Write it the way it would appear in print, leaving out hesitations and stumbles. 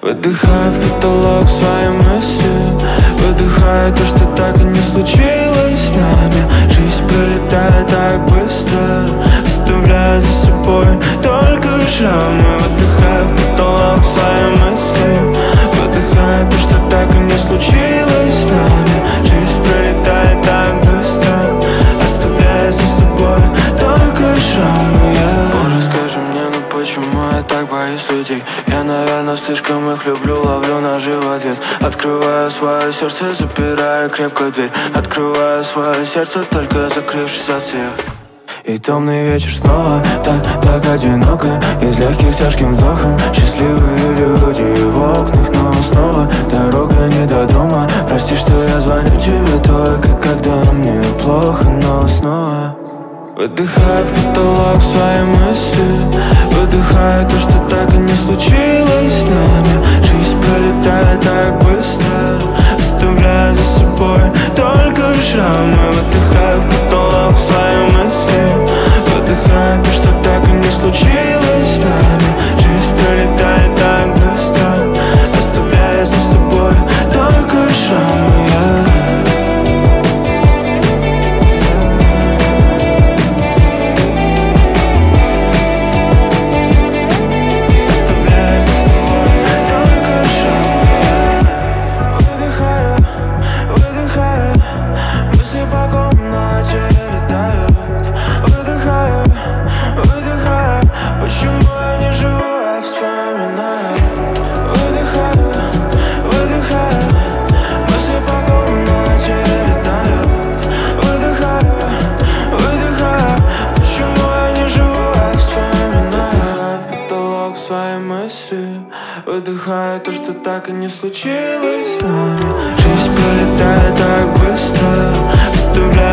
Выдыхаю в потолок свои мысли, выдыхаю то, что так и не случилось с нами. Жизнь пролетает так быстро, оставляя за собой только шрамы. Выдыхаю в потолок свои мысли, выдыхаю то, что так и не случилось с нами. Жизнь пролетает так быстро, оставляя за собой только шрамы. Боже, скажи мне, ну почему я так боюсь людей? Я, наверное, слишком их люблю, ловлю ножи в ответ. Открываю свое сердце, запираю крепко дверь. Открываю свое сердце, только закрывшись от всех. И темный вечер снова, так одиноко. Из легких тяжким вздохом счастливые люди в окнах, но снова дорога не до дома. Прости, что я звоню тебе только когда мне плохо, но снова выдыхаю в потолок свои мысли, выдыхаю то, что так и не случилось с нами. Жизнь пролетает так быстро, оставляя за собой только шрамы. Выдыхаю в потолок свои мысли, выдыхаю то, что так и не случилось с нами. Жизнь пролетает так быстро, оставляя за собой только шрамы. Выдыхаю то, что так и не случилось с нами. Жизнь пролетает так быстро, оставляя